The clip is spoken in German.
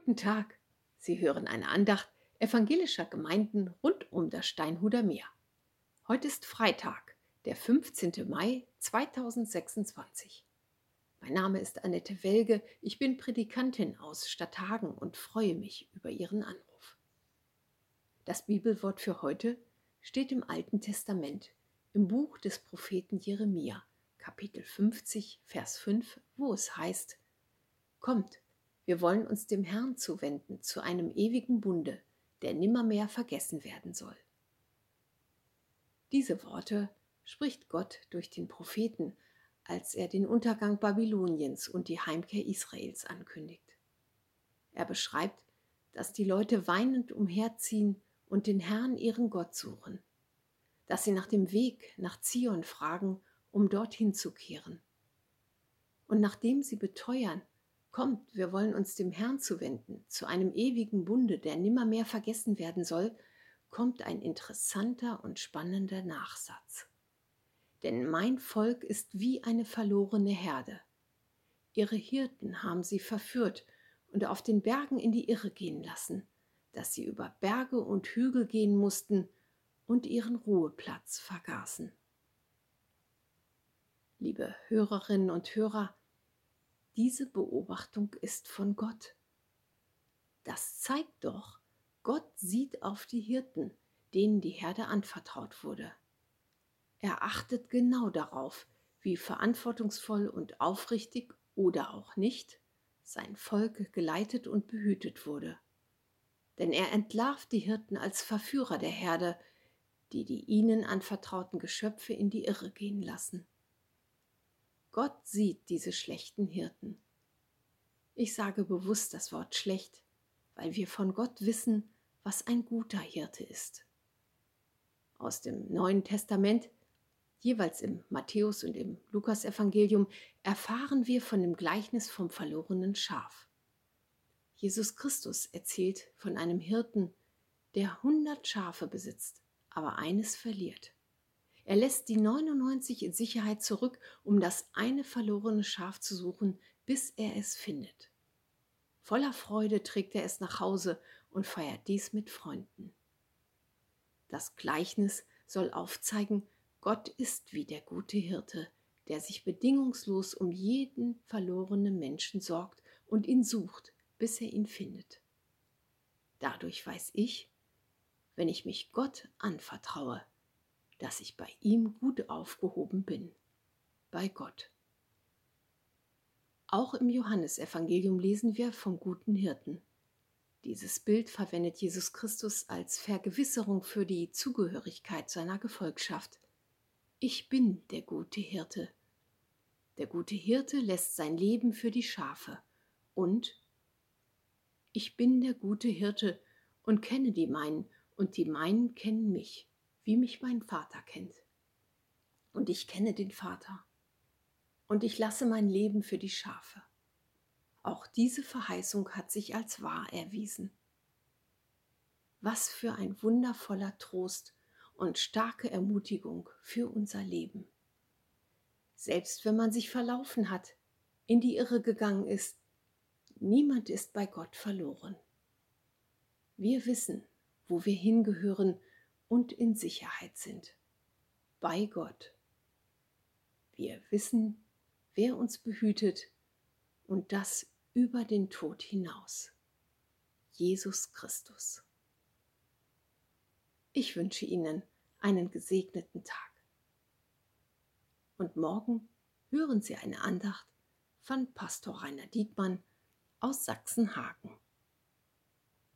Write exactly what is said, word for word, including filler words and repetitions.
Guten Tag. Sie hören eine Andacht evangelischer Gemeinden rund um das Steinhuder Meer. Heute ist Freitag, der fünfzehnte Mai zweitausendsechsundzwanzig. Mein Name ist Annette Welge, ich bin Predikantin aus Stadthagen und freue mich über Ihren Anruf. Das Bibelwort für heute steht im Alten Testament, im Buch des Propheten Jeremia, Kapitel fünfzig, Vers fünf, wo es heißt: Kommt, wir wollen uns dem Herrn zuwenden, zu einem ewigen Bunde, der nimmermehr vergessen werden soll. Diese Worte spricht Gott durch den Propheten, als er den Untergang Babyloniens und die Heimkehr Israels ankündigt. Er beschreibt, dass die Leute weinend umherziehen und den Herrn, ihren Gott, suchen, dass sie nach dem Weg nach Zion fragen, um dorthin zu kehren. Und nachdem sie beteuern: Kommt, wir wollen uns dem Herrn zuwenden, zu einem ewigen Bunde, der nimmermehr vergessen werden soll, kommt ein interessanter und spannender Nachsatz. Denn mein Volk ist wie eine verlorene Herde. Ihre Hirten haben sie verführt und auf den Bergen in die Irre gehen lassen, dass sie über Berge und Hügel gehen mussten und ihren Ruheplatz vergaßen. Liebe Hörerinnen und Hörer, diese Beobachtung ist von Gott. Das zeigt doch, Gott sieht auf die Hirten, denen die Herde anvertraut wurde. Er achtet genau darauf, wie verantwortungsvoll und aufrichtig oder auch nicht sein Volk geleitet und behütet wurde. Denn er entlarvt die Hirten als Verführer der Herde, die die ihnen anvertrauten Geschöpfe in die Irre gehen lassen. Gott sieht diese schlechten Hirten. Ich sage bewusst das Wort schlecht, weil wir von Gott wissen, was ein guter Hirte ist. Aus dem Neuen Testament, jeweils im Matthäus- und im Lukasevangelium, erfahren wir von dem Gleichnis vom verlorenen Schaf. Jesus Christus erzählt von einem Hirten, der hundert Schafe besitzt, aber eines verliert. Er lässt die neunundneunzig in Sicherheit zurück, um das eine verlorene Schaf zu suchen, bis er es findet. Voller Freude trägt er es nach Hause und feiert dies mit Freunden. Das Gleichnis soll aufzeigen, Gott ist wie der gute Hirte, der sich bedingungslos um jeden verlorenen Menschen sorgt und ihn sucht, bis er ihn findet. Dadurch weiß ich, wenn ich mich Gott anvertraue, dass ich bei ihm gut aufgehoben bin, bei Gott. Auch im Johannesevangelium lesen wir vom guten Hirten. Dieses Bild verwendet Jesus Christus als Vergewisserung für die Zugehörigkeit seiner Gefolgschaft. Ich bin der gute Hirte. Der gute Hirte lässt sein Leben für die Schafe. Und ich bin der gute Hirte und kenne die meinen, und die meinen kennen mich, wie mich mein Vater kennt. Und ich kenne den Vater. Und ich lasse mein Leben für die Schafe. Auch diese Verheißung hat sich als wahr erwiesen. Was für ein wundervoller Trost und starke Ermutigung für unser Leben. Selbst wenn man sich verlaufen hat, in die Irre gegangen ist, niemand ist bei Gott verloren. Wir wissen, wo wir hingehören und in Sicherheit sind. Bei Gott. Wir wissen, wer uns behütet, und das über den Tod hinaus. Jesus Christus. Ich wünsche Ihnen einen gesegneten Tag. Und morgen hören Sie eine Andacht von Pastor Rainer Diekmann aus Sachsenhagen.